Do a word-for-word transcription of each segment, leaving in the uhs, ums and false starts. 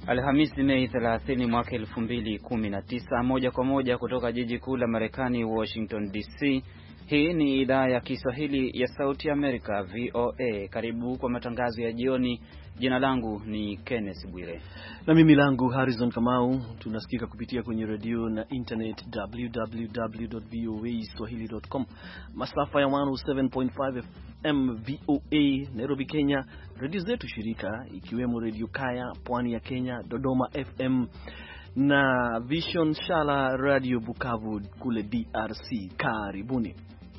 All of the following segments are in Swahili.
Alhamisi Mei thelathini mwaka elfu mbili kumi na tisa, moja kwa moja kutoka jiji kuu la Marekani Washington D C. Hii ni idhaa ya Kiswahili ya Sauti Amerika V O A. Karibu kwa matangazo ya jioni. Jina langu ni Kenneth Bwire. Na mimi langu Harrison Kamau. Tunasikika kupitia kwenye radio na internet w w w dot v o a swahili dot com. Masafa ya one oh seven point five F M V O A Nairobi, Kenya. Radio zetu shirika ikiwemo Radio Kaya Pwani ya Kenya, Dodoma F M na Vision Shala Radio Bukavu kule D R C. Karibuni.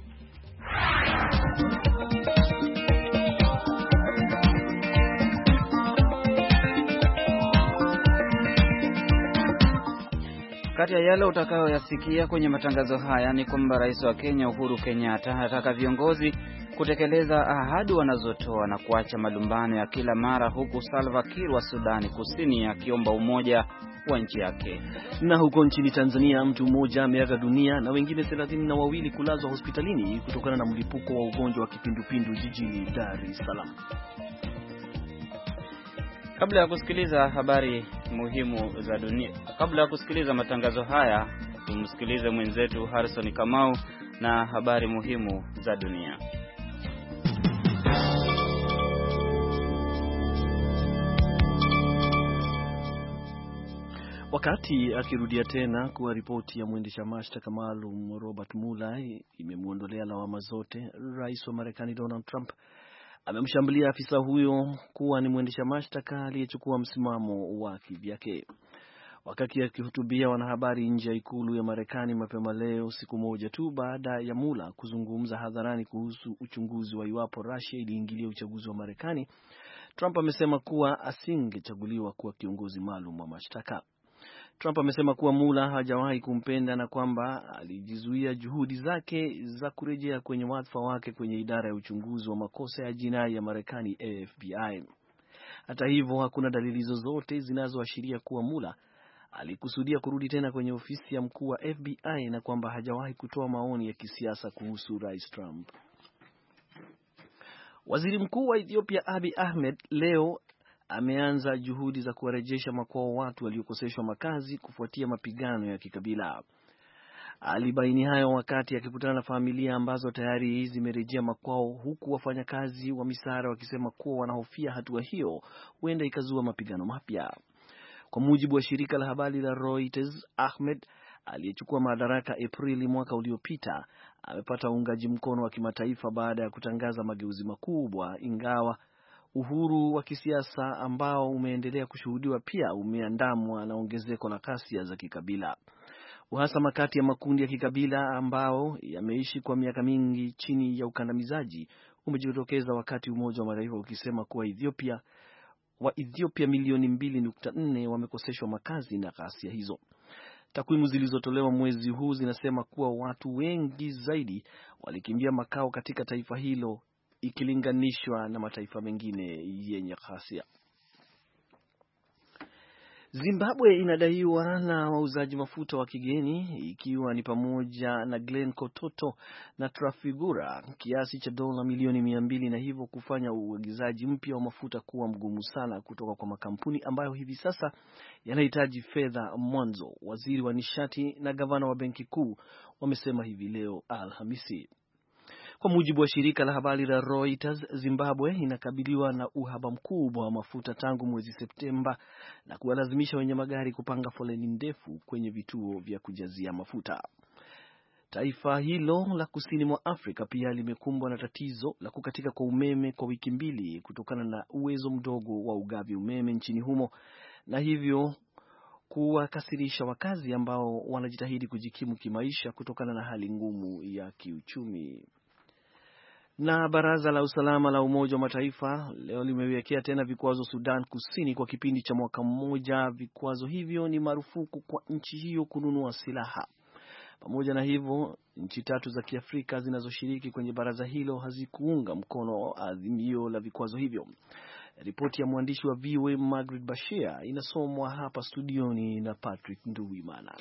Kati ya yale utakayoyasikia kwenye matangazo haya ni kwamba Rais wa Kenya Uhuru Kenyatta anataka viongozi kutekeleza ahadi wanazotoa na kuacha malumbano ya kila mara, huku Salva Kiir wa Sudani Kusini akiomba umoja wa nchi yake. Na huko nchini Tanzania, mtu mmoja ameaga dunia na wengine thelathini na wawili kulazwa hospitalini kutokana na mlipuko wa ugonjwa wa kipindupindu jijini Dar es Salaam. Kabla ya kusikiliza habari muhimu za dunia, kabla ya kusikiliza matangazo haya, tumsikilize mwenzetu Harrison Kamau na habari muhimu za dunia. Wakati akirudia tena kuwa ripoti ya mwendesha mashtaka maalum Robert Mueller imemuondolea lawama zote, Rais wa Marekani Donald Trump amemshambulia afisa huyo kuwa ni mwendesha mashtaka aliyechukua msimamo wa kivyake. Wakati akihutubia wanahabari nje ya ikulu ya Marekani mapema leo, siku moja tu baada ya Mueller kuzungumza hadharani kuhusu uchunguzi wa iwapo Russia iliingilia uchaguzi wa Marekani, Trump amesema kuwa asingechaguliwa kuwa kiongozi maalum wa mashtaka. Trump amesema kuwa Mueller hajawahi kumpenda na kwamba alijizuia juhudi zake za kurejea kwenye wadhifa wake kwenye idara ya uchunguzi wa makosa ya jinai ya Marekani F B I. Hata hivyo, hakuna dalili zozote zinazoashiria kuwa Mueller alikusudia kurudi tena kwenye ofisi ya mkuu wa F B I na kwamba hajawahi kutoa maoni ya kisiasa kuhusu Rais Trump. Waziri Mkuu wa Ethiopia Abiy Ahmed leo ameanza juhudi za kuwarejesha makwao watu waliokoseshwa makazi kufuatia mapigano ya kikabila. Alibaini hayo wakati akikutana na familia ambazo tayari zimerejea makwao, huku wafanyakazi wa misaada wakisema kuwa wanahofia hatua hiyo huenda ikazua mapigano mapya. Kwa mujibu wa shirika la habari la Reuters, Ahmed aliyechukua madaraka Aprili mwaka uliopita amepata uungaji mkono wa kimataifa baada ya kutangaza mageuzi makubwa, ingawa uhuru wa kisiasa ambao umeendelea kushuhudiwa pia umeandamwa na ongezeko la ghasia za kikabila. Uhasama kati ya makundi ya kikabila ambao yameishi kwa miaka mingi chini ya ukandamizaji umejitokeza wakati Umoja wa Mataifa ukisema kuwa Ethiopia wa Ethiopia milioni mbili nukta nne wamekoseshwa makazi na ghasia hizo. Takwimu zilizotolewa mwezi huu zinasema kuwa watu wengi zaidi walikimbia makao katika taifa hilo ikilinganishwa na mataifa mengine yenye ghasia. Zimbabwe inadaiwa na wauzaji mafuta wa kigeni, ikiwa ni pamoja na Glencore, Toto na Trafigura, kiasi cha dola milioni mia mbili, na hivyo kufanya uagizaji mpya wa mafuta kuwa mgumu sana kutoka kwa makampuni ambayo hivi sasa yanahitaji fedha mwanzo. Waziri wa nishati na gavana wa benki kuu wamesema hivi leo Alhamisi. Kwa mujibu wa shirika la habari la Reuters, Zimbabwe inakabiliwa na uhaba mkubwa wa mafuta tangu mwezi Septemba na kuwalazimisha wenye magari kupanga foleni ndefu kwenye vituo vya kujazia mafuta. Taifa hilo la kusini mwa Afrika pia limekumbwa na tatizo la kukatika kwa umeme kwa wiki mbili kutokana na uwezo mdogo wa ugavi umeme nchini humo, na hivyo kuwakasirisha wakazi ambao wanajitahidi kujikimu kimaisha kutokana na hali ngumu ya kiuchumi. Na baraza la usalama la Umoja wa Mataifa leo limewekea tena vikwazo Sudan Kusini kwa kipindi cha mwaka mmoja. Vikwazo hivyo ni marufuku kwa nchi hiyo kununua silaha. Pamoja na hivyo, nchi tatu za Kiafrika zinazoshiriki kwenye baraza hilo hazikuunga mkono adhimio la vikwazo hivyo. Ripoti ya mwandishi wa V O A Margaret Bashir inasomwa hapa studioni na Patrick Nduwimana.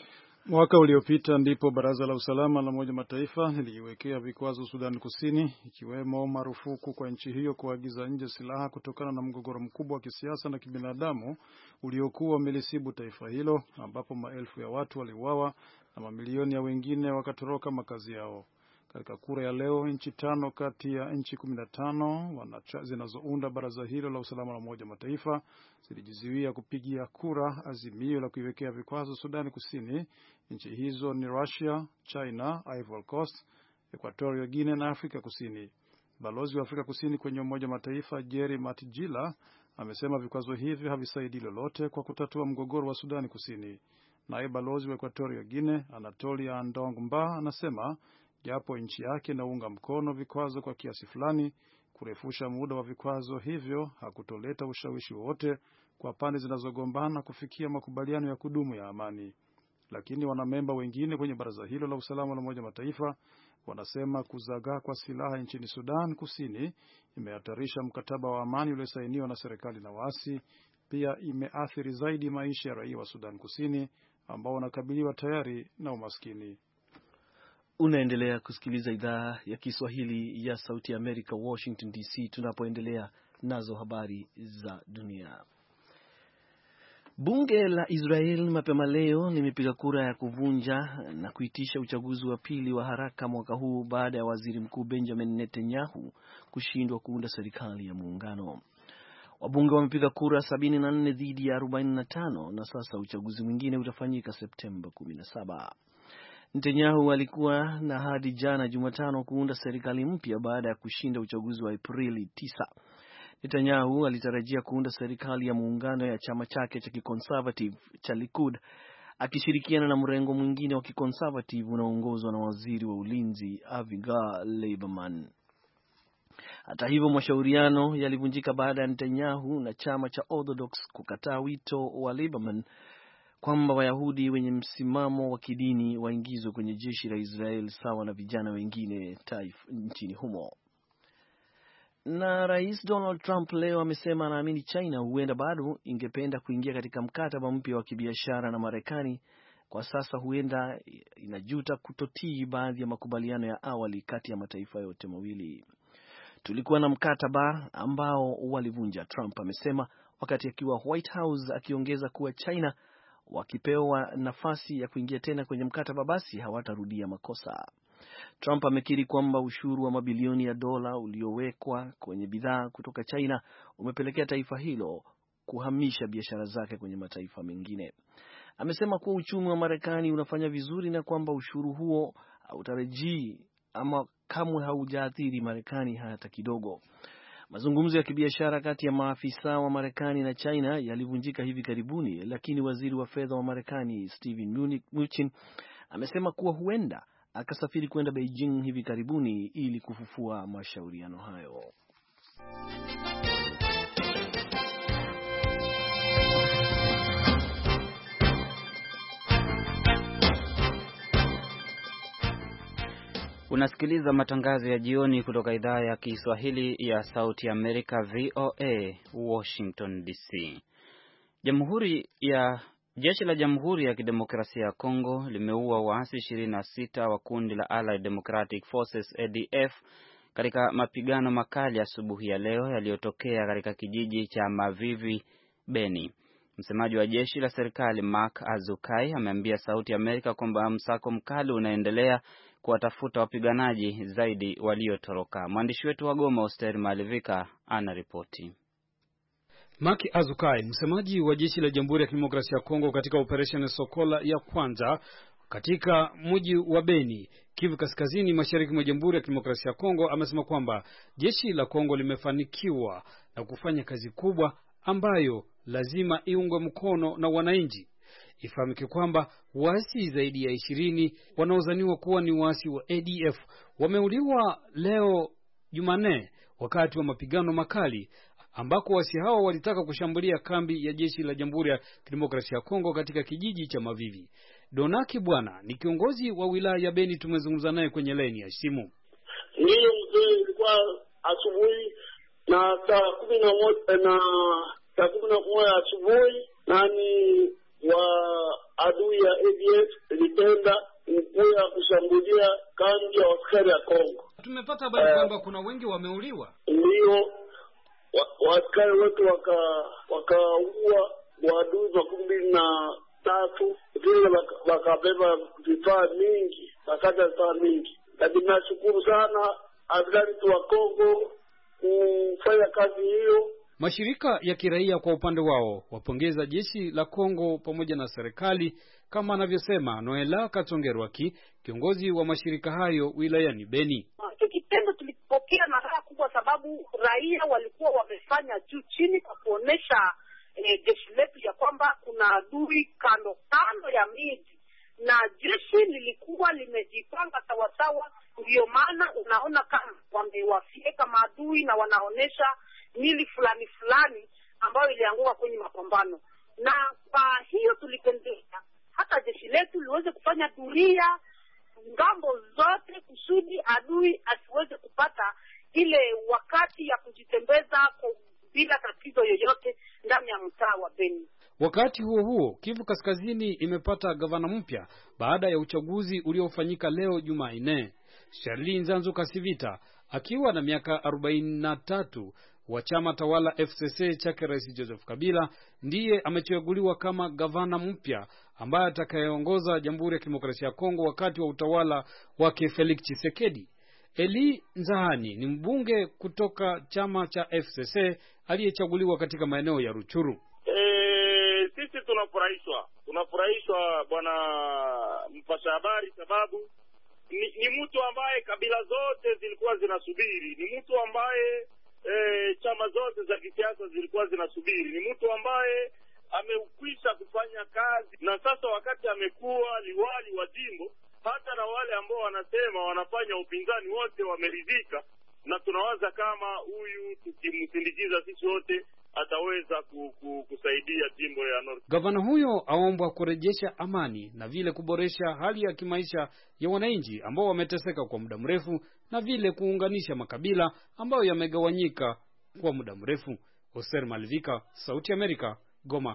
Mwaka uliopita ndipo Baraza la Usalama la Umoja Mataifa liliwekea vikwazo Sudan Kusini, ikiwemo marufuku kwa nchi hiyo kuagiza nje silaha kutokana na mgogoro mkubwa wa kisiasa na kibinadamu uliokuwa umelisibu taifa hilo, ambapo maelfu ya watu waliuawa na mamilioni ya wengine wakatoroka makazi yao. Katika kura ya leo, nchi tano kati ya nchi kumi na tano zinazounda baraza hilo la usalama la Umoja Mataifa zilijizuia kupigia kura azimio la kuiwekea vikwazo Sudan Kusini. Nchi hizo ni Russia, China, Ivory Coast, Equatorial Guinea na Afrika Kusini. Balozi wa Afrika Kusini kwenye Umoja Mataifa Jerry Matjila amesema vikwazo hivyo havisaidii lolote kwa kutatua mgogoro wa Sudan Kusini. Naye balozi wa Equatorial Guinea Anatolia Andong-Mba anasema japo nchi yake inaunga mkono vikwazo kwa kiasi fulani, kurefusha muda wa vikwazo hivyo hakutoleta ushawishi wowote kwa pande zinazogombana kufikia makubaliano ya kudumu ya amani. Lakini wanamemba wengine kwenye baraza hilo la usalama la Umoja Mataifa wanasema kuzagaa kwa silaha nchini Sudan Kusini imehatarisha mkataba wa amani uliosainiwa na serikali na waasi. Pia imeathiri zaidi maisha ya raia wa Sudan Kusini ambao wanakabiliwa tayari na umaskini. Unaendelea kusikiliza idhaa ya Kiswahili ya Sauti ya Amerika, Washington D C, tunapoendelea nazo habari za dunia. Bunge la Israel mapema leo limepiga kura ya kuvunja na kuitisha uchaguzi wa pili wa haraka mwaka huu baada ya Waziri Mkuu Benjamin Netanyahu kushindwa kuunda serikali ya muungano. Wabunge wamepiga kura sabini na nne dhidi ya arobaini na tano na sasa uchaguzi mwingine utafanyika Septemba kumi na saba. Netanyahu alikuwa na hadi jana Jumatano kuunda serikali mpya baada ya kushinda uchaguzi wa Aprili tisa. Netanyahu alitarajia kuunda serikali ya muungano ya chama chake cha kiconservative cha Likud akishirikiana na mrengo mwingine wa kiconservative unaoongozwa na waziri wa ulinzi Avigdor Lieberman. Hata hivyo, mashauriano yalivunjika baada ya Netanyahu na chama cha Orthodox kukataa wito wa Lieberman kwamba Wayahudi wenye msimamo wa kidini waingizwe kwenye jeshi la Israel sawa na vijana wengine taifa nchini humo. Na Rais Donald Trump leo amesema anaamini China huenda bado ingependa kuingia katika mkataba mpya wa kibiashara na Marekani. Kwa sasa huenda inajuta kutotii baadhi ya makubaliano ya awali kati ya mataifa yote mawili. Tulikuwa na mkataba ambao walivunja, Trump amesema wakati akiwa White House, akiongeza kuwa China wakipewa nafasi ya kuingia tena kwenye mkataba basi hawatarudia makosa. Trump amekiri kwamba ushuru wa mabilioni ya dola uliowekwa kwenye bidhaa kutoka China umepelekea taifa hilo kuhamisha biashara zake kwenye mataifa mengine. Amesema kuwa uchumi wa Marekani unafanya vizuri na kwamba ushuru huo hautarejii ama kamwe haujaathiri Marekani hata kidogo. Mazungumzo ya kibiashara kati ya maafisa wa Marekani na China yalivunjika hivi karibuni, lakini waziri wa fedha wa Marekani Steven Mnuchin amesema kuwa huenda akasafiri kwenda Beijing hivi karibuni ili kufufua mashauriano hayo. Unasikiliza matangazo ya jioni kutoka idhaa ya Kiswahili ya Sauti Amerika, V O A, Washington D C. Jamhuri ya Jeshi la Jamhuri ya Kidemokrasia ya Kongo limeua waasi ishirini na sita wa kundi la Allied Democratic Forces A D F katika mapigano makali asubuhi ya leo yaliyotokea katika kijiji cha Mavivi, Beni. Msemaji wa jeshi la serikali Mark Azukai ameambia Sauti Amerika kwamba msako mkali unaendelea kuwatafuta wapiganaji zaidi waliotoroka. Mwandishi wetu wa Goma Oster Malivika ana ripoti. Maki Azukai, msemaji wa jeshi la Jamhuri ya Kidemokrasia ya Kongo katika operation Sokola ya kwanza katika mji wa Beni, Kivu Kaskazini, mashariki mwa Jamhuri ya Kidemokrasia ya Kongo, amesema kwamba jeshi la Kongo limefanikiwa na kufanya kazi kubwa ambayo lazima iungwe mkono na wananchi. Ifahamike kwamba waasi zaidi ya ishirini wanaozaniwa kuwa ni waasi wa A D F wameuliwa leo Jumanne wakati wa mapigano makali ambako waasi hao walitaka kushambulia kambi ya jeshi la Jamhuri ya Kidemokrasia ya Kongo katika kijiji cha Mavivi. Donaki Bwana ni kiongozi wa wilaya ya Beni, tumezungumza naye kwenye laini ya simu. Ndiyo mzee, ilikuwa asubuhi na saa kumi na moja na saa kumi na moja asubuhi nani wa adui ya A D F ilitenda ukuya kushambulia kambi ya askari ya Kongo. Tumepata habari uh, kwamba kuna wengi wameuliwa. Ndio waaskari wetu waka wakaua waadui makumi mbili na tatu, vile wakabeba vifaa mingi, wakata vifaa mingi. Lakini nashukuru sana askari wa Kongo kufanya kazi hiyo. Mashirika ya kiraia kwa upande wao wapongeza jeshi la Kongo pamoja na serikali, kama anavyosema Noela Katongerwaki, kiongozi wa mashirika hayo wilayani Beni. Kitendo tulipokea na raha kubwa, sababu raia walikuwa wamefanya juu chini kwa kuonesha eh, jeshi letu ya kwamba kuna adui kando kando ya miji, na jeshi lilikuwa limejipanga sawasawa. Ndio maana unaona kama wamewafieka maadui na wanaonesha mili fulani fulani ambayo ilianguka kwenye mapambano. Na kwa hiyo tulipendeza hata jeshi letu liweze kufanya duria ngambo zote kusudi adui asiweze kupata ile wakati ya kujitembeza bila tatizo yoyote ndani ya mtaa wa Beni. Wakati huo huo, Kivu Kaskazini imepata gavana mpya baada ya uchaguzi uliofanyika leo Jumanne. Charlie Nzanzu Kasivita akiwa na miaka arobaini na tatu wa chama tawala F C C chake Rais Joseph Kabila ndiye amechaguliwa kama gavana mpya ambaye atakayeongoza Jamhuri ya Kidemokrasia ya Kongo wakati wa utawala wake Felix Tshisekedi. Eli Nzahani ni mbunge kutoka chama cha F C C aliyechaguliwa katika maeneo ya Ruchuru. Eh, sisi tunafurahishwa. Tunafurahishwa bwana mpasha habari, sababu ni, ni mtu ambaye kabila zote zilikuwa zinasubiri. Ni mtu ambaye E, chama zote za kisiasa zilikuwa zinasubiri. Ni mtu ambaye amekwisha kufanya kazi, na sasa wakati amekuwa liwali wa jimbo, hata na wale ambao wanasema wanafanya upinzani wote wameridhika, na tunawaza kama huyu tukimsindikiza sisi wote ataweza kusaidia jimbo ya North. Gavana huyo aombwa kurejesha amani na vile kuboresha hali ya kimaisha ya wananchi ambao wameteseka kwa muda mrefu, na vile kuunganisha makabila ambayo yamegawanyika kwa muda mrefu. Oser Malvika, Sauti Amerika, Goma.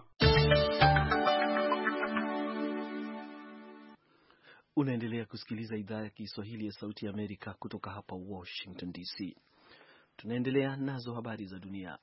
Unaendelea kusikiliza idhaa ya Kiswahili ya Sauti ya Amerika kutoka hapa Washington D C. Tunaendelea nazo habari za dunia.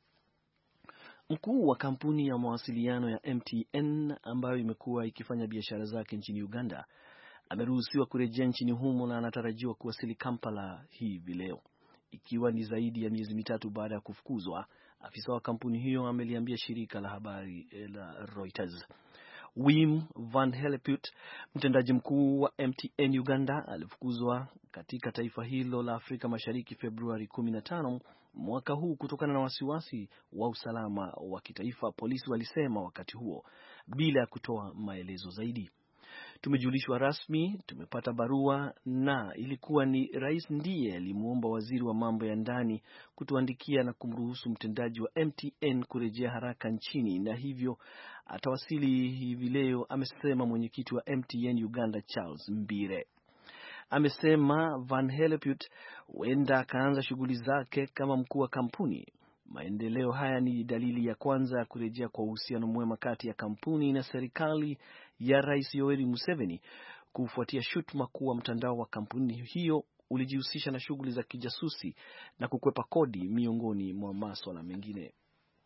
Mkuu wa kampuni ya mawasiliano ya M T N ambayo imekuwa ikifanya biashara zake nchini Uganda ameruhusiwa kurejea nchini humo na anatarajiwa kuwasili Kampala hivi leo, ikiwa ni zaidi ya miezi mitatu baada ya kufukuzwa. Afisa wa kampuni hiyo ameliambia shirika la habari la Reuters. Wim Van Helleput, mtendaji mkuu wa M T N Uganda, alifukuzwa katika taifa hilo la Afrika Mashariki Februari kumi na tano mwaka huu kutokana na wasiwasi wa usalama wa kitaifa, polisi walisema wakati huo, bila ya kutoa maelezo zaidi. Tumejulishwa rasmi, tumepata barua, na ilikuwa ni rais ndiye alimuomba waziri wa mambo ya ndani kutuandikia na kumruhusu mtendaji wa M T N kurejea haraka nchini, na hivyo atawasili hivi leo, amesema mwenyekiti wa M T N Uganda Charles Mbire. Amesema Van Helleput huenda akaanza shughuli zake kama mkuu wa kampuni. Maendeleo haya ni dalili ya kwanza ya kurejea kwa uhusiano mwema kati ya kampuni na serikali ya Rais Yoweri Museveni, kufuatia shutuma kuwa mtandao wa kampuni hiyo ulijihusisha na shughuli za kijasusi na kukwepa kodi, miongoni mwa masuala mengine.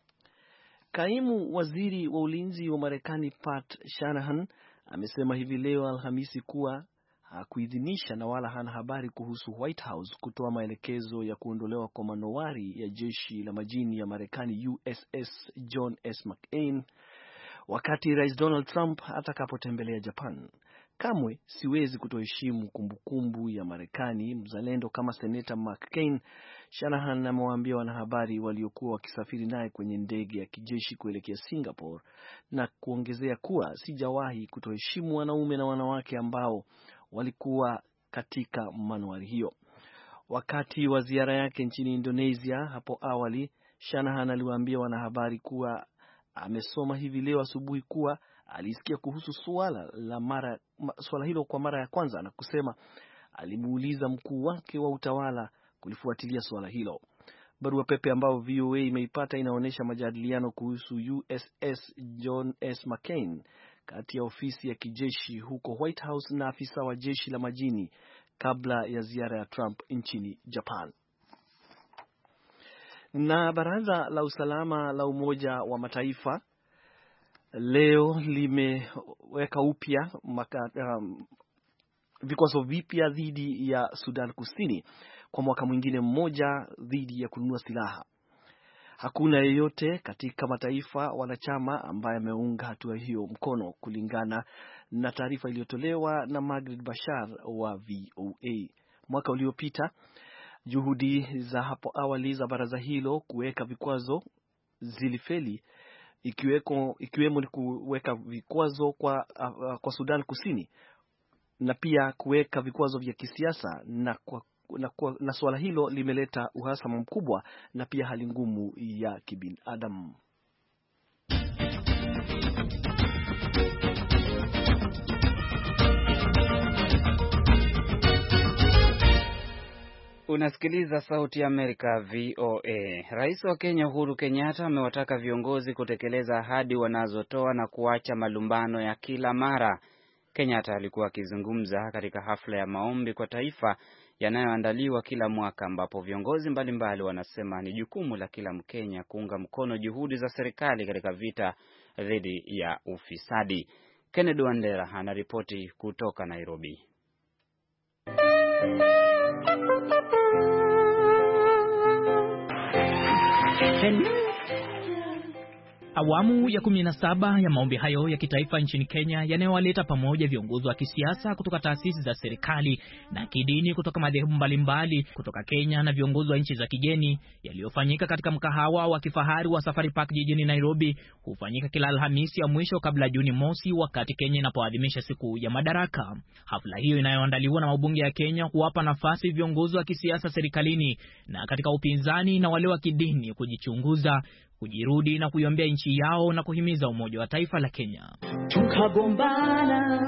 Kaimu waziri wa ulinzi wa Marekani Pat Shanahan amesema hivi leo Alhamisi kuwa hakuidhinisha na wala hana habari kuhusu White House kutoa maelekezo ya kuondolewa kwa manowari ya jeshi la majini ya Marekani U S S John S. McCain wakati Rais Donald Trump atakapotembelea Japan. Kamwe siwezi kutoheshimu kumbukumbu ya Marekani mzalendo kama Seneta McCain, Shanahan amewaambia wanahabari waliokuwa wakisafiri naye kwenye ndege ya kijeshi kuelekea Singapore, na kuongezea kuwa sijawahi kutoheshimu wanaume na wanawake ambao walikuwa katika manuari hiyo. Wakati wa ziara yake nchini Indonesia hapo awali, Shanahan aliwaambia wanahabari kuwa amesoma hivi leo asubuhi kuwa alisikia kuhusu suala la mara suala hilo kwa mara ya kwanza, na kusema alimuuliza mkuu wake wa utawala kulifuatilia suala hilo. Barua pepe ambayo V O A imeipata inaonyesha majadiliano kuhusu U S S John S. McCain kati ya ofisi ya kijeshi huko White House na afisa wa jeshi la majini kabla ya ziara ya Trump nchini Japan. Na baraza la usalama la Umoja wa Mataifa leo limeweka upya um, vikwazo vipya dhidi ya Sudan Kusini kwa mwaka mwingine mmoja dhidi ya kununua silaha. Hakuna yeyote katika mataifa wanachama ambaye ameunga hatua hiyo mkono, kulingana na taarifa iliyotolewa na Margaret Bashar wa V O A. Mwaka uliopita juhudi za hapo awali za baraza hilo kuweka vikwazo zilifeli, ikiweko ikiwemo ni kuweka vikwazo kwa uh, kwa Sudan Kusini na pia kuweka vikwazo vya kisiasa, na kwa na, na swala hilo limeleta uhasama mkubwa na pia hali ngumu ya kibinadamu. Unasikiliza Sauti ya Amerika V O A. Rais wa Kenya Uhuru Kenyatta amewataka viongozi kutekeleza ahadi wanazotoa na kuacha malumbano ya kila mara. Kenyatta alikuwa akizungumza katika hafla ya maombi kwa taifa yanayoandaliwa kila mwaka, ambapo viongozi mbalimbali wanasema ni jukumu la kila Mkenya kuunga mkono juhudi za serikali katika vita dhidi ya ufisadi. Kennedy Wandera anaripoti kutoka Nairobi. Awamu ya kumi na saba ya maombi hayo ya kitaifa nchini Kenya yanayowaleta pamoja viongozi wa kisiasa kutoka taasisi za serikali na kidini kutoka madhehebu mbalimbali kutoka Kenya na viongozi wa nchi za kigeni, yaliyofanyika katika mkahawa wa kifahari wa Safari Park jijini Nairobi, hufanyika kila Alhamisi ya mwisho kabla Juni mosi, wakati Kenya inapoadhimisha siku ya madaraka. Hafla hiyo inayoandaliwa na mabunge ya Kenya kuwapa nafasi viongozi wa kisiasa serikalini na katika upinzani na wale wa kidini kujichunguza, kujirudi na kuiombea nchi yao na kuhimiza umoja wa taifa la Kenya. Tukagombana,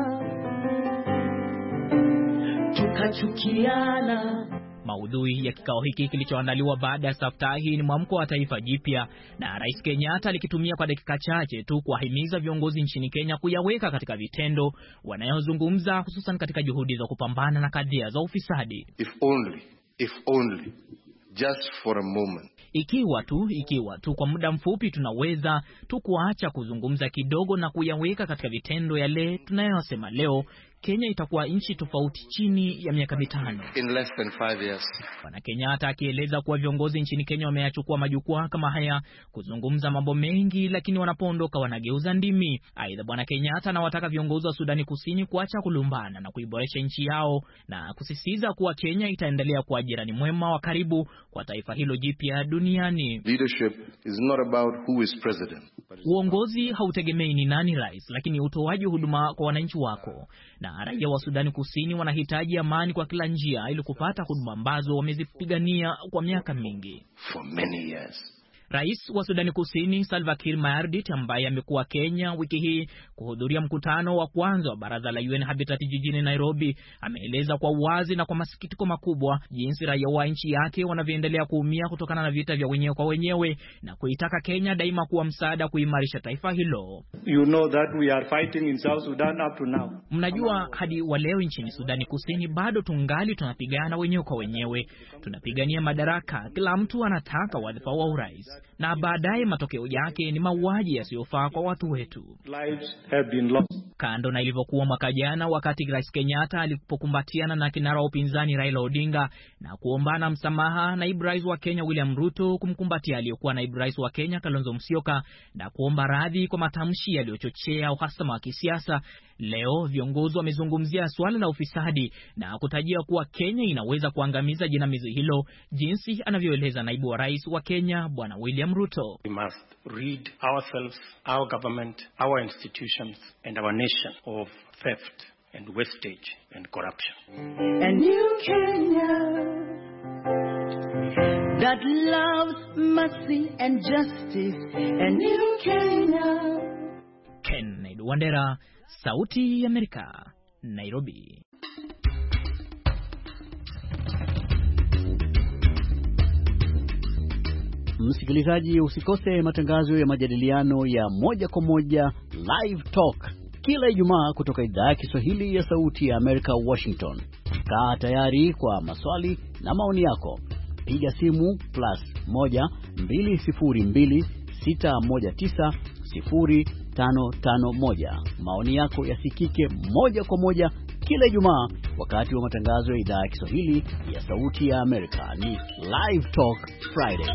tukachukiana. Maudhui ya kikao hiki kilichoandaliwa baada ya staftahi ni mwamko wa taifa jipya, na Rais Kenyatta alikitumia kwa dakika chache tu kuwahimiza viongozi nchini Kenya kuyaweka katika vitendo wanayozungumza, hususan katika juhudi za kupambana na kadhia za ufisadi. If only, if only, just for a moment. Ikiwa tu, ikiwa tu kwa muda mfupi tunaweza tu kuacha kuzungumza kidogo na kuyaweka katika vitendo yale tunayosema leo, Kenya itakuwa nchi tofauti chini ya miaka mitano. In less than five years. Bwana Kenyatta akieleza kuwa viongozi nchini Kenya wameyachukua majukwaa kama haya kuzungumza mambo mengi, lakini wanapoondoka wanageuza ndimi. Aidha, Bwana Kenyatta anawataka viongozi wa Sudani Kusini kuacha kulumbana na kuiboresha nchi yao, na kusisitiza kuwa Kenya itaendelea kuwa jirani mwema wa karibu kwa taifa hilo jipya duniani. Leadership is not about who is president. Uongozi hautegemei ni nani rais, lakini utoaji huduma kwa wananchi wako. Na raia wa Sudani Kusini wanahitaji amani kwa kila njia ili kupata huduma ambazo wamezipigania kwa miaka mingi. For many years. Rais wa Sudani Kusini Salva Kiir Mayardit, ambaye amekuwa Kenya wiki hii kuhudhuria mkutano wa kwanza wa baraza la U N Habitat jijini Nairobi, ameeleza kwa uwazi na kwa masikitiko makubwa jinsi raia wa nchi yake wanavyoendelea kuumia kutokana na vita vya wenyewe kwa wenyewe, na kuitaka Kenya daima kuwa msaada kuimarisha taifa hilo. You know that we are fighting in South Sudan up to now. Mnajua hadi wa leo nchini Sudani Kusini bado tungali tunapigana wenyewe kwa wenyewe. Tunapigania madaraka, kila mtu anataka wadhifa wa urais, na baadaye matokeo yake ni mauaji yasiyofaa kwa watu wetu. Lives have been lost. Kando na ilivyokuwa mwaka jana wakati Rais Kenyatta alipokumbatiana na kinara wa upinzani Raila Odinga na kuombana msamaha, naibu rais wa Kenya William Ruto kumkumbatia aliyekuwa naibu rais wa Kenya Kalonzo Musyoka na kuomba radhi kwa matamshi yaliyochochea uhasama wa kisiasa, leo viongozi wamezungumzia swala la ufisadi na kutajia kuwa Kenya inaweza kuangamiza jinamizi hilo, jinsi anavyoeleza naibu wa rais wa Kenya Bwana William Ruto. We must rid ourselves, our government, our institutions and our nation of theft and wastage and corruption. And new Kenya that loves mercy and justice, and new Kenya. Kennedy Wandera, Sauti ya Amerika, Nairobi. Msikilizaji, usikose matangazo ya majadiliano ya moja kwa moja Live Talk kila Ijumaa kutoka idhaa ya Kiswahili ya Sauti ya Amerika, Washington. Kaa tayari kwa maswali na maoni yako. Piga simu plus moja mbili sifuri mbili sita moja tisa sifuri tano tano moja. Maoni yako yasikike moja kwa moja kila Ijumaa wakati wa matangazo ya idhaa ya Kiswahili ya Sauti ya Amerika. Ni Live Talk Friday.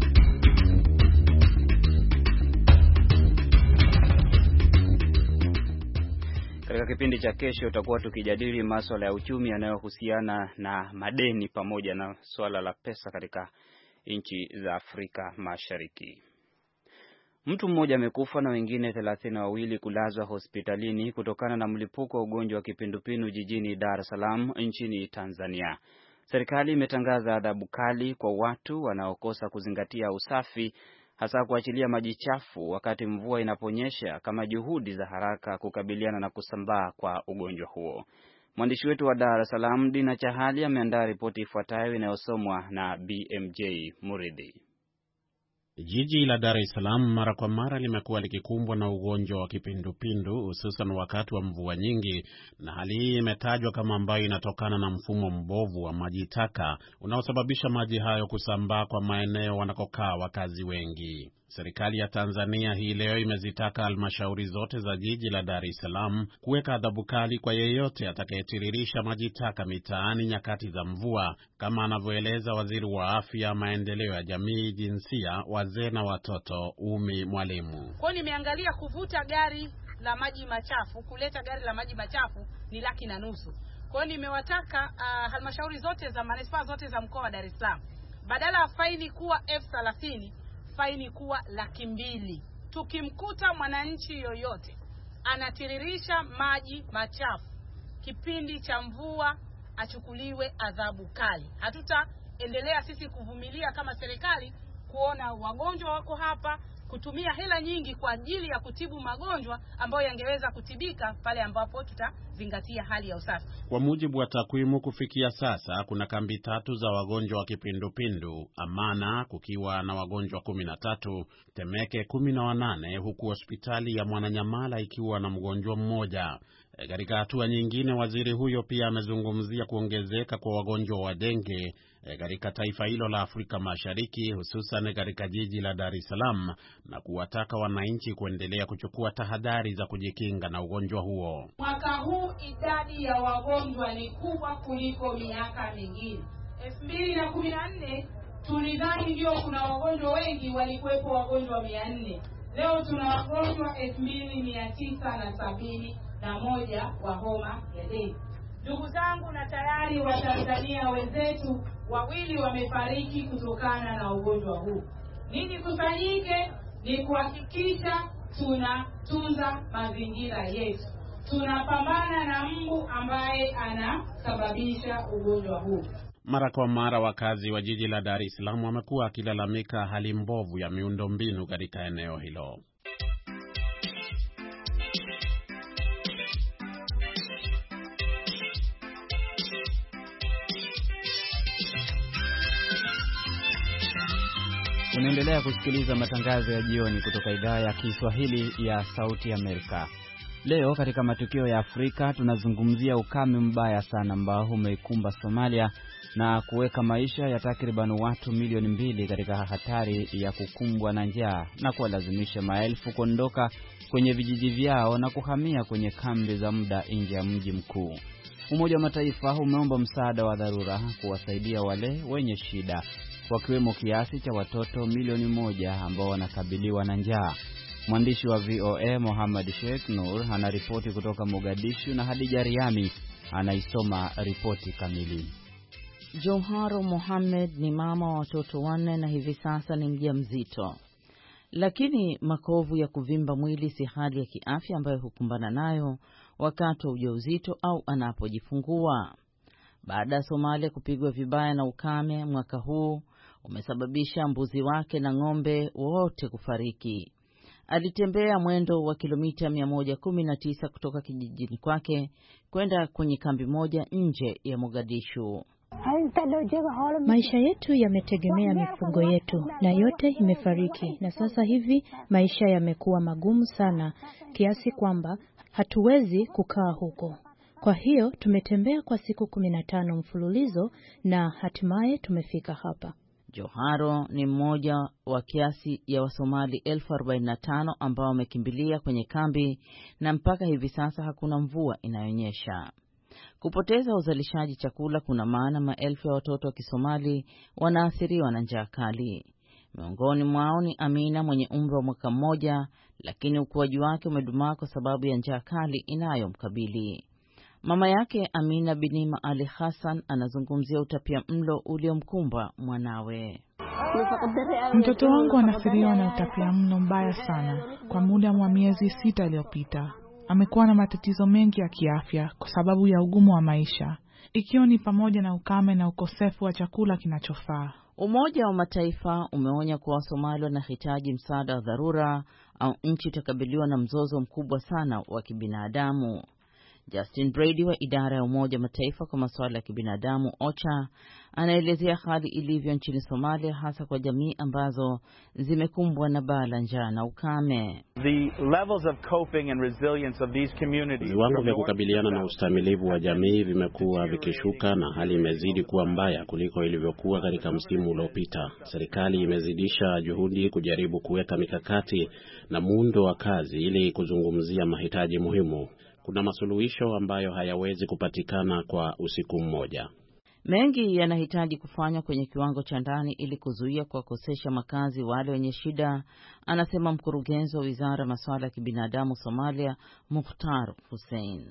Katika kipindi cha kesho tutakuwa tukijadili masuala ya uchumi yanayohusiana na madeni pamoja na swala la pesa katika nchi za Afrika Mashariki. Mtu mmoja amekufa na wengine thelathini na wawili kulazwa hospitalini kutokana na mlipuko wa ugonjwa wa kipindupindu jijini Dar es Salaam nchini Tanzania. Serikali imetangaza adhabu kali kwa watu wanaokosa kuzingatia usafi, hasa kuachilia maji chafu wakati mvua inaponyesha kama juhudi za haraka kukabiliana na kusambaa kwa ugonjwa huo. Mwandishi wetu wa Dar es Salaam Dina Chahali ameandaa ripoti ifuatayo inayosomwa na B M J Muridhi. Jiji la Dar es Salaam mara kwa mara limekuwa likikumbwa na ugonjwa wa kipindupindu hususan wakati wa mvua nyingi, na hali hii imetajwa kama ambayo inatokana na mfumo mbovu wa maji taka unaosababisha maji hayo kusambaa kwa maeneo wanakokaa wakazi wengi. Serikali ya Tanzania hii leo imezitaka halmashauri zote za jiji la Dar es Salaam kuweka adhabu kali kwa yeyote atakayetiririsha maji taka mitaani nyakati za mvua, kama anavyoeleza Waziri wa Afya, Maendeleo ya Jamii, Jinsia, Wazee na Watoto, Umi Mwalimu. Kwa nimeangalia kuvuta gari la maji machafu, kuleta gari la maji machafu ni laki na nusu. Kwa nimewataka uh, halmashauri zote za manispaa zote za mkoa wa Dar es Salaam, badala ya faini kuwa elfu thelathini, faini kuwa laki mbili. Tukimkuta mwananchi yoyote anatiririsha maji machafu kipindi cha mvua, achukuliwe adhabu kali. Hatutaendelea sisi kuvumilia kama serikali kuona wagonjwa wako hapa, kutumia hela nyingi kwa ajili ya kutibu magonjwa ambayo yangeweza kutibika pale ambapo tutazingatia hali ya usafi. Kwa mujibu wa takwimu, kufikia sasa kuna kambi tatu za wagonjwa wa kipindupindu, Amana kukiwa na wagonjwa kumi na tatu, Temeke kumi na wanane, huku hospitali ya Mwananyamala ikiwa na mgonjwa mmoja. Katika hatua nyingine, waziri huyo pia amezungumzia kuongezeka kwa wagonjwa wa denge katika taifa hilo la Afrika Mashariki, hususan katika jiji la Dar es Salaam, na kuwataka wananchi kuendelea kuchukua tahadhari za kujikinga na ugonjwa huo. Mwaka huu idadi ya wagonjwa ni kubwa kuliko miaka mingine. elfu mbili na kumi na nne tulidhani ndio kuna wagonjwa wengi, walikuwepo wagonjwa mia nne. Leo tuna wagonjwa elfu mbili mia tisa na sabini na moja wa homa ya dengue. Ndugu zangu, na tayari Watanzania wenzetu wawili wamefariki kutokana na ugonjwa huu. Nini kufanyike? Ni kuhakikisha tunatunza mazingira yetu. Tunapambana na mbu ambaye anasababisha ugonjwa huu. Mara kwa mara wakazi wa jiji la Dar es Salaam wamekuwa wakilalamika hali mbovu ya miundombinu katika eneo hilo. Unaendelea kusikiliza matangazo ya jioni kutoka idhaa ya Kiswahili ya Sauti Amerika. Leo katika matukio ya Afrika tunazungumzia ukame mbaya sana ambao umeikumba Somalia na kuweka maisha ya takriban watu milioni mbili katika hatari ya kukumbwa na njaa na kuwalazimisha maelfu kuondoka kwenye vijiji vyao na kuhamia kwenye kambi za muda nje ya mji mkuu. Umoja wa Mataifa umeomba msaada wa dharura kuwasaidia wale wenye shida, wakiwemo kiasi cha watoto milioni moja ambao wanakabiliwa na njaa. Mwandishi wa V O A Mohamed Sheikh Nur anaripoti kutoka Mogadishu na Hadija Riami anaisoma ripoti kamili. Joharo Mohamed ni mama wa watoto wanne na hivi sasa ni mjamzito. Lakini makovu ya kuvimba mwili si hali ya kiafya ambayo hukumbana nayo wakati wa ujauzito au anapojifungua. Baada ya Somalia kupigwa vibaya na ukame, mwaka huu umesababisha mbuzi wake na ng'ombe wote kufariki. Alitembea mwendo wa kilomita mia moja kumi na tisa kutoka kijijini kwake kwenda kwenye kambi moja nje ya Mogadishu. Maisha yetu yametegemea mifugo yetu na yote imefariki, na sasa hivi maisha yamekuwa magumu sana kiasi kwamba Hatuwezi kukaa huko. Kwa hiyo tumetembea kwa siku kumi na tano mfululizo na hatimaye tumefika hapa. Joharo ni mmoja wa kiasi ya Wasomali elfu arobaini na tano ambao wamekimbilia kwenye kambi na mpaka hivi sasa hakuna mvua inayonyesha. Kupoteza uzalishaji chakula kuna maana maelfu ya watoto wa Kisomali wanaathiriwa na njaa kali. Miongoni mwao ni Amina mwenye umri wa mwaka mmoja, lakini ukuaji wake umedumaa kwa sababu ya njaa kali inayomkabili. Mama yake Amina Binima Ali Hassan anazungumzia utapia mlo uliomkumba mwanawe. Mtoto wangu anaathiriwa na utapia mlo mbaya sana kwa muda wa miezi sita iliyopita. Amekuwa na matatizo mengi ya kiafya kwa sababu ya ugumu wa maisha, ikiwa ni pamoja na ukame na ukosefu wa chakula kinachofaa. Umoja wa Mataifa umeonya kuwa Somalia wanahitaji msaada wa dharura au nchi itakabiliwa na mzozo mkubwa sana wa kibinadamu. Justin Brady wa idara ya Umoja Mataifa kwa masuala ya kibinadamu OCHA anaelezea hali ilivyo nchini Somalia, hasa kwa jamii ambazo zimekumbwa na baa la njaa na ukame. Viwango vya kukabiliana na ustahimilivu wa jamii vimekuwa vikishuka na hali imezidi kuwa mbaya kuliko ilivyokuwa katika msimu uliopita. Serikali imezidisha juhudi kujaribu kuweka mikakati na muundo wa kazi ili kuzungumzia mahitaji muhimu. Kuna masuluhisho ambayo hayawezi kupatikana kwa usiku mmoja. Mengi yanahitaji kufanywa kwenye kiwango cha ndani ili kuzuia kuwakosesha makazi wale wenye shida, anasema mkurugenzi wa Wizara ya Masuala ya Kibinadamu Somalia, Mukhtar Hussein.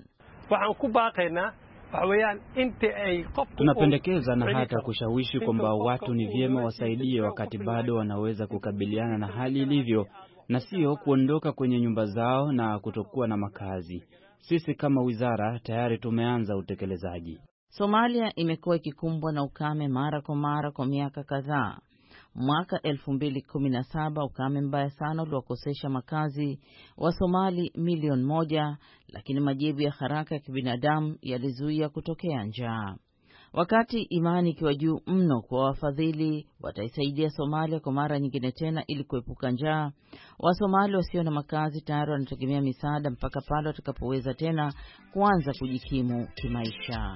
Tunapendekeza na hata kushawishi kwamba watu ni vyema wasaidie wakati bado wanaweza kukabiliana na hali ilivyo, na sio kuondoka kwenye nyumba zao na kutokuwa na makazi. Sisi kama wizara tayari tumeanza utekelezaji. Somalia imekuwa ikikumbwa na ukame mara kwa mara kwa miaka kadhaa. Mwaka elfu mbili kumi na saba ukame mbaya sana uliwakosesha makazi wa Somali milioni moja, lakini majibu ya haraka ya kibinadamu yalizuia kutokea njaa. Wakati imani ikiwa juu mno kwa wafadhili wataisaidia Somalia kwa mara nyingine tena ili kuepuka njaa, Wasomali wasio na makazi tayari wanategemea misaada mpaka pale watakapoweza tena kuanza kujikimu kimaisha.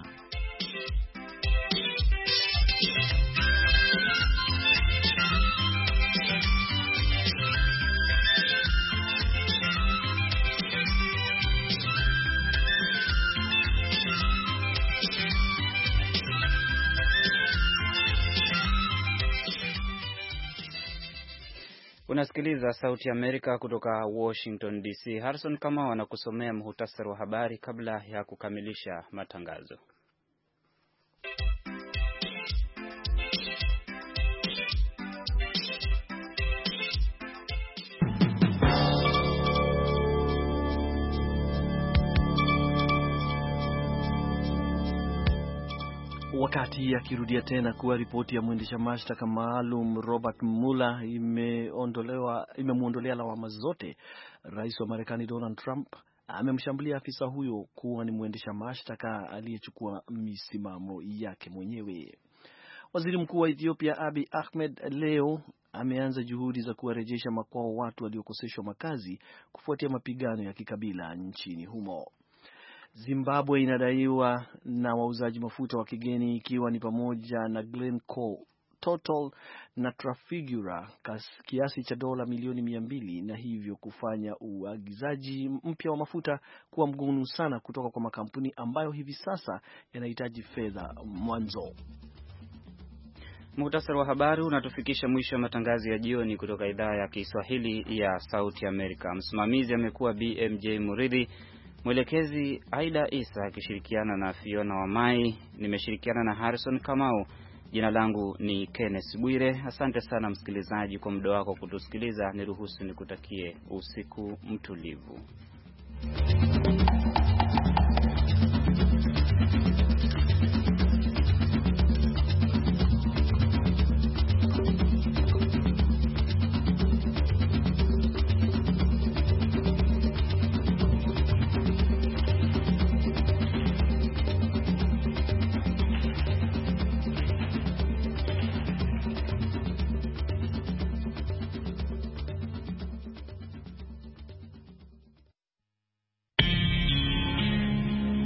Unasikiliza Sauti ya Amerika kutoka Washington D C. Harrison kama wanakusomea muhtasari wa habari kabla ya kukamilisha matangazo. Wakati akirudia tena kuwa ripoti ya mwendesha mashtaka maalum Robert Mueller imeondolewa imemuondolea lawama zote, Rais wa Marekani Donald Trump amemshambulia afisa huyo kuwa ni mwendesha mashtaka aliyechukua misimamo yake mwenyewe. Waziri Mkuu wa Ethiopia Abiy Ahmed leo ameanza juhudi za kuwarejesha makwao watu waliokoseshwa makazi kufuatia mapigano ya kikabila nchini humo. Zimbabwe inadaiwa na wauzaji mafuta wa kigeni ikiwa ni pamoja na Glencore, Total na Trafigura kiasi cha dola milioni mia mbili, na hivyo kufanya uagizaji mpya wa mafuta kuwa mgumu sana kutoka kwa makampuni ambayo hivi sasa yanahitaji fedha mwanzo. Muhtasari wa habari unatufikisha mwisho wa matangazo ya jioni kutoka idhaa ya Kiswahili ya Sauti Amerika. Msimamizi amekuwa B M J Muridhi, mwelekezi Aida Isa akishirikiana na Fiona Wamai, nimeshirikiana na Harrison Kamau. Jina langu ni Kenneth Bwire. Asante sana msikilizaji kwa muda wako kutusikiliza. Niruhusu nikutakie usiku mtulivu.